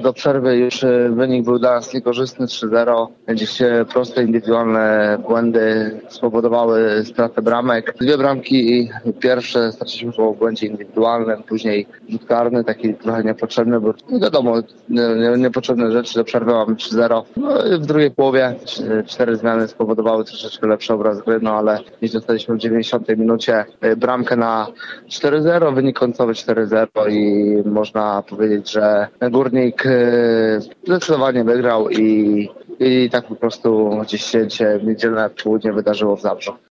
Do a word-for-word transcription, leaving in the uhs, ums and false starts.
do przerwy już wynik był dla nas niekorzystny, trzy zero. Gdzieś proste indywidualne błędy spowodowały stratę bramek. Dwie bramki pierwsze straciliśmy po błędzie indywidualnym, później rzut karny, taki trochę niepotrzebny, bo no wiadomo, nie, niepotrzebne rzeczy, do przerwy mamy trzy zero. No i w drugiej połowie cztery zmiany spowodowały troszeczkę lepszy obraz gry, no ale gdzieś dostaliśmy w dziewięćdziesiątej minucie bramkę na cztery zero, wynik końcowy cztery zero i można powiedzieć, że Górnik zdecydowanie wygrał i, i tak po prostu gdzieś się dzisiaj w niedzielne południe wydarzyło w Zabrzu.